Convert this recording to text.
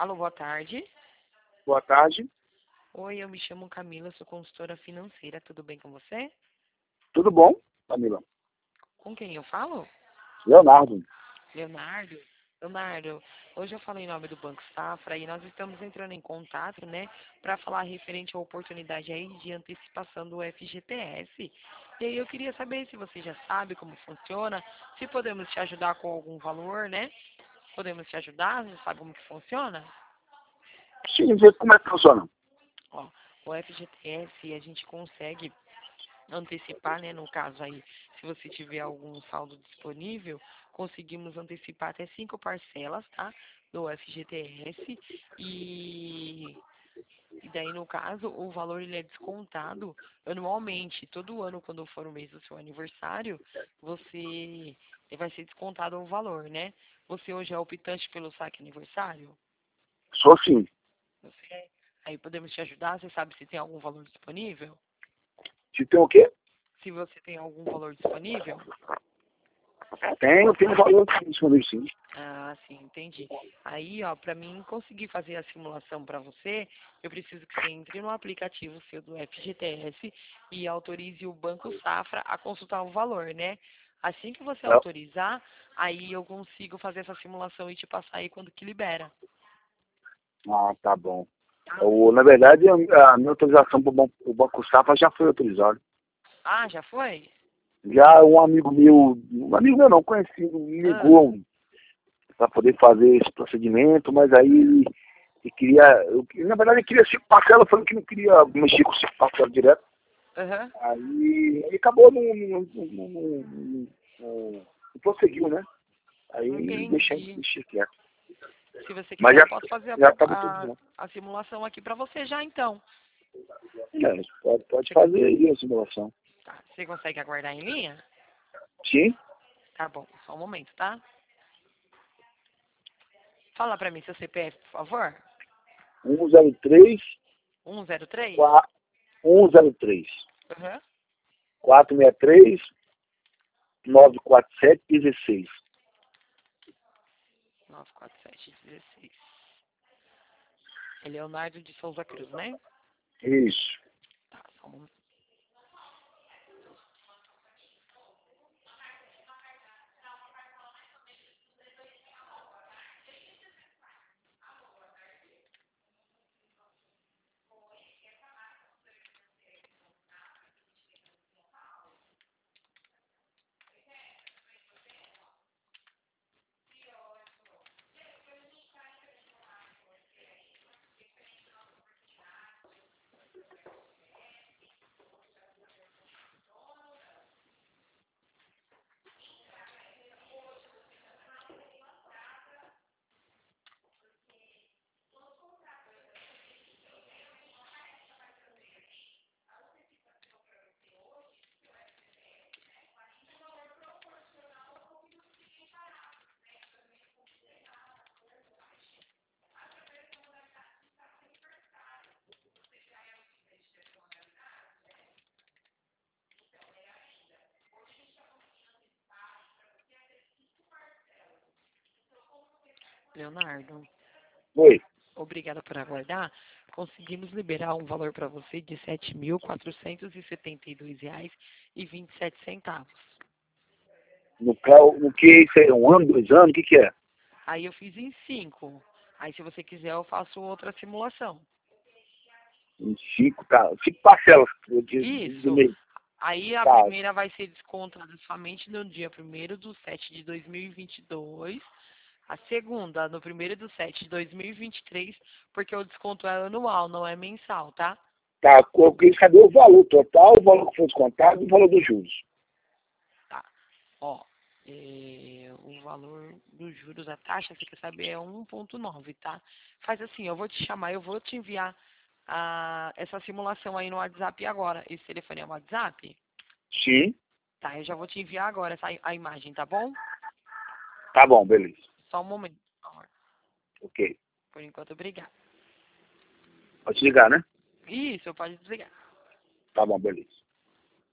Alô, boa tarde. Boa tarde. Oi, eu me chamo Camila, sou consultora financeira, tudo bem com você? Tudo bom, Camila? Com quem eu falo? Leonardo. Leonardo? Leonardo, hoje eu falo em nome do Banco Safra e nós estamos entrando em contato, né, para falar referente à oportunidade aí de antecipação do FGTS. E aí eu queria saber se você já sabe como funciona, se podemos te ajudar com algum valor, né? Podemos te ajudar? Já sabe como que funciona? Sim, vê como é que funciona. Ó, o FGTS a gente consegue antecipar, né? No caso aí, se você tiver algum saldo disponível, conseguimos antecipar até 5 parcelas, tá? Do FGTS e daí no caso o valor ele é descontado anualmente. Todo ano, quando for o mês do seu aniversário, você vai ser descontado o valor, né? Você hoje é optante pelo saque aniversário? Sou sim. Você é? Aí podemos te ajudar? Você sabe se tem algum valor disponível? Se tem o quê? Se você tem algum valor disponível? Tenho valor disponível sim. Ah, sim, entendi. Aí, ó, para mim conseguir fazer a simulação para você, eu preciso que você entre no aplicativo seu do FGTS e autorize o Banco Safra a consultar o valor, né? Assim que você É. autorizar, aí eu consigo fazer essa simulação e te passar aí quando que libera. Ah, tá bom. Tá? Na verdade, a minha autorização para o Banco Safra já foi autorizada. Ah, já foi? Já um amigo meu não, conhecido, me Ah, ligou para poder fazer esse procedimento, mas aí ele queria, na verdade ele queria 5 parcelas, falando que não queria mexer com 5 parcelas direto. aham. Aí ele acabou não prosseguiu, né? Aí Entendi. deixei quieto. Se você Mas quiser, eu posso fazer já estava tudo bom. a simulação aqui para você já, então. Pode Você, fazer aí a simulação. tá, você consegue aguardar em linha? Sim, Tá bom, só um momento, tá? Fala pra mim seu CPF, por favor. 103, 103? 103, Aham. 463, 947, 16. 94716. É Leonardo de Souza Cruz, né? Isso. Tá, só um momento. Leonardo, Oi. obrigada por aguardar. Conseguimos liberar um valor para você de R$ 7.472,27. No que isso aí? 1 ano, 2 anos? O que é? Aí eu fiz em 5. Aí se você quiser eu faço outra simulação. Em 5, tá. 5 parcelas do Isso. mês. Aí a Tá, primeira vai ser descontada somente no dia 1º do 7 de 2022. A segunda, no 1º do 7 de 2023, porque o desconto é anual, não é mensal, tá? tá. Cadê o valor total, o valor que foi descontado e o valor dos juros? Tá. Ó, o valor dos juros da taxa, você quer saber, é 1,9, tá? Faz assim, eu vou te chamar, eu vou te enviar essa simulação aí no WhatsApp agora. Esse telefone é o WhatsApp? Sim. Tá, eu já vou te enviar agora a imagem, tá bom? Tá bom, beleza. Só um momento, por favor. Ok. Por enquanto, obrigado. Pode ligar, né? Isso, pode desligar. Tá bom, beleza.